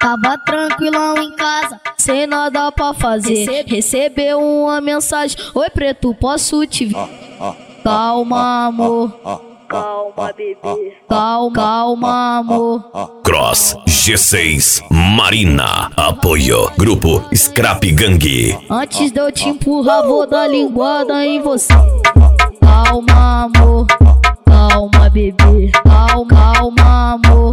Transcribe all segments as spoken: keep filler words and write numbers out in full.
Tava tranquilão em casa, sem nada pra fazer. Recebeu uma mensagem: oi preto, posso te ver? Calma amor, calma bebê, calma, calma amor. Cross G seis Marina, apoio Grupo Scrap Gang. Antes de eu te empurrar, vou dar linguada em você. Calma amor, calma bebê, calma, calma amor.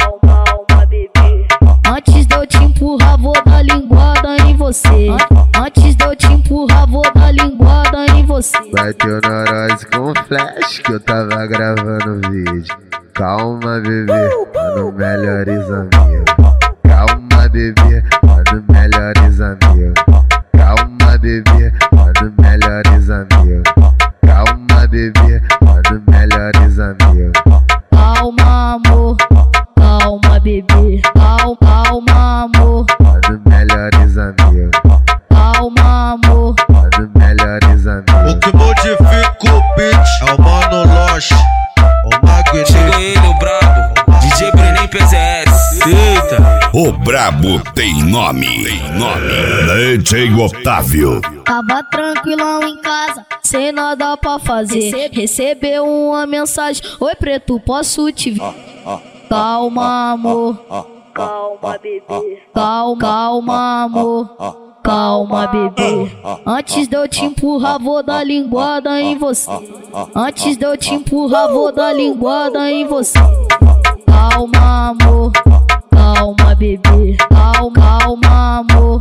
Antes de eu te empurrar, vou dar linguada em você. Antes de eu te empurrar, vou dar linguada em você. Bateu na nós com flash que eu tava gravando vídeo. Calma bebê, mano, melhores amigos. Calma bebê, mano, melhores amigos. Calma bebê, mano, melhores amigos. Calma bebê, mano, melhores amigos. Calma amor, calma bebê, calma, calma amor. Mano, melhores amigos. Calma amor, Mano, melhores amigos. O que modifica o beat é o Mano Loche, o Magneto. Chegou ele, o brabo, D J Brenem P Z S. Eita! O brabo tem nome, tem nome. D J Otávio. tava tranquilão em casa, sem nada pra fazer. Recebeu uma mensagem: oi preto, posso te ver? Calma amor, calma bebê, calma, calma amor. Calma bebê, antes de eu te empurrar, vou dar linguada em você. Antes de eu te empurrar, vou dar linguada em você. Calma amor, calma bebê, calma, calma amor.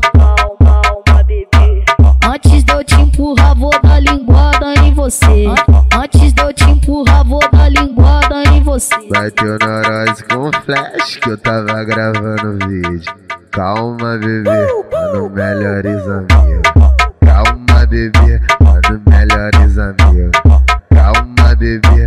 Antes de eu te empurrar, vou dar linguada em você. Antes de eu te empurrar, vou dar linguada em você. Bateu na nós com flash que eu tava gravando vídeo. Calma bebê, mano, melhores amigos. Calma bebê, mano, melhores amigos. Calma bebê,